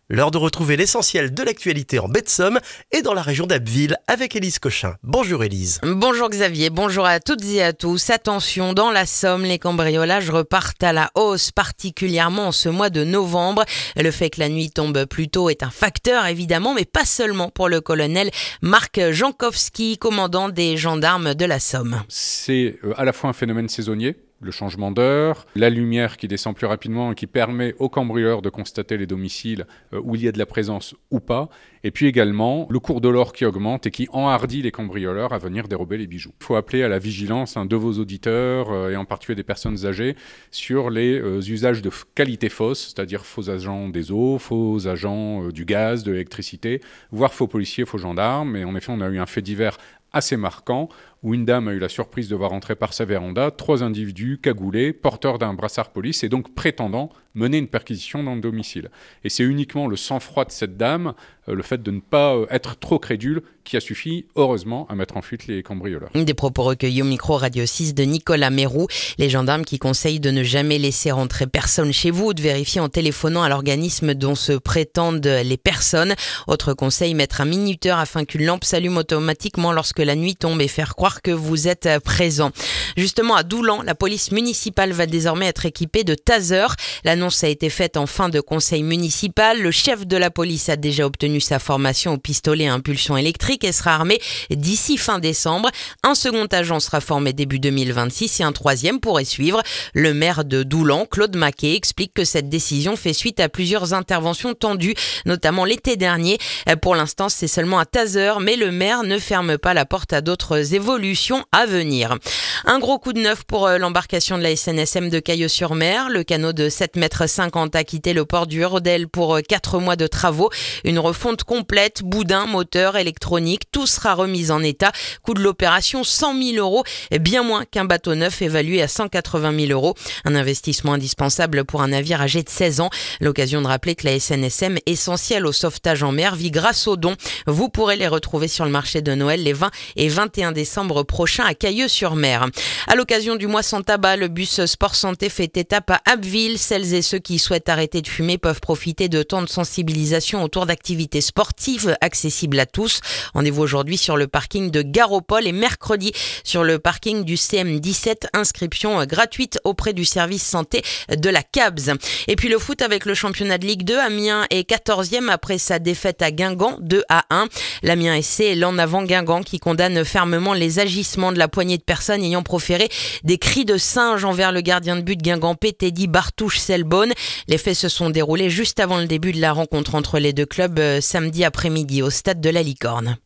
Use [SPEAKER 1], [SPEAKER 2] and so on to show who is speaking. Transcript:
[SPEAKER 1] L'heure de retrouver l'essentiel de l'actualité en baie de Somme et dans la région d'Abbeville avec Élise Cochin. Bonjour Élise.
[SPEAKER 2] Bonjour Xavier, bonjour à toutes et à tous. Attention, dans la Somme, les cambriolages repartent à la hausse, particulièrement en ce mois de novembre. Le fait que la nuit tombe plus tôt est un facteur évidemment, mais pas seulement pour le colonel Marc Jankowski, commandant des gendarmes de la Somme.
[SPEAKER 3] C'est à la fois un phénomène saisonnier, le changement d'heure, la lumière qui descend plus rapidement et qui permet aux cambrioleurs de constater les domiciles où il y a de la présence ou pas, et puis également le cours de l'or qui augmente et qui enhardit les cambrioleurs à venir dérober les bijoux. Il faut appeler à la vigilance de vos auditeurs et en particulier des personnes âgées sur les usages de qualité fausse, c'est-à-dire faux agents des eaux, faux agents du gaz, de l'électricité, voire faux policiers, faux gendarmes. Et en effet, on a eu un fait divers assez marquant, où une dame a eu la surprise de voir entrer par sa véranda 3 individus cagoulés, porteurs d'un brassard police et donc prétendant mener une perquisition dans le domicile. Et c'est uniquement le sang-froid de cette dame, le fait de ne pas être trop crédule, qui a suffi, heureusement, à mettre en fuite les cambrioleurs.
[SPEAKER 2] Des propos recueillis au micro Radio 6 de Nicolas Mérou. Les gendarmes qui conseillent de ne jamais laisser rentrer personne chez vous ou de vérifier en téléphonant à l'organisme dont se prétendent les personnes. Autre conseil, mettre un minuteur afin qu'une lampe s'allume automatiquement lorsque la nuit tombe et faire croire que vous êtes présent. Justement, à Doulan, la police municipale va désormais être équipée de tasers. L'annonce a été faite en fin de conseil municipal. Le chef de la police a déjà obtenu sa formation au pistolet à impulsion électrique et sera armé d'ici fin décembre. Un second agent sera formé début 2026 et un troisième pourrait suivre. Le maire de Doulan, Claude Maquet, explique que cette décision fait suite à plusieurs interventions tendues, notamment l'été dernier. Pour l'instant, c'est seulement un taser, mais le maire ne ferme pas la porte à d'autres évolutions à venir. Un gros coup de neuf pour l'embarcation de la SNSM de Cailleux-sur-Mer. Le canot de 7,50 m a quitté le port du Hurdel pour 4 mois de travaux. Une refonte complète, boudin, moteur, électronique, tout sera remis en état. Coût de l'opération 100 000 €, bien moins qu'un bateau neuf évalué à 180 000 €. Un investissement indispensable pour un navire âgé de 16 ans. L'occasion de rappeler que la SNSM, essentielle au sauvetage en mer, vit grâce aux dons. Vous pourrez les retrouver sur le marché de Noël les 20 et 21 décembre prochains à Cailleux-sur-Mer. À l'occasion du mois sans tabac, le bus Sport Santé fait étape à Abbeville. Celles et ceux qui souhaitent arrêter de fumer peuvent profiter de temps de sensibilisation autour d'activités sportives accessibles à tous. Rendez-vous aujourd'hui sur le parking de Garopol et mercredi sur le parking du CM17. Inscription gratuite auprès du service santé de la CABS. Et puis le foot avec le championnat de Ligue 2. Amiens est 14e après sa défaite à Guingamp 2-1. L'Amiens SC l'en avant Guingamp qui condamne fermement les agissements de la poignée de personnes ayant proféré des cris de singe envers le gardien de but guingampais Teddy Bartouche-Selbonne. Les faits se sont déroulés juste avant le début de la rencontre entre les deux clubs samedi après-midi au stade de la Licorne.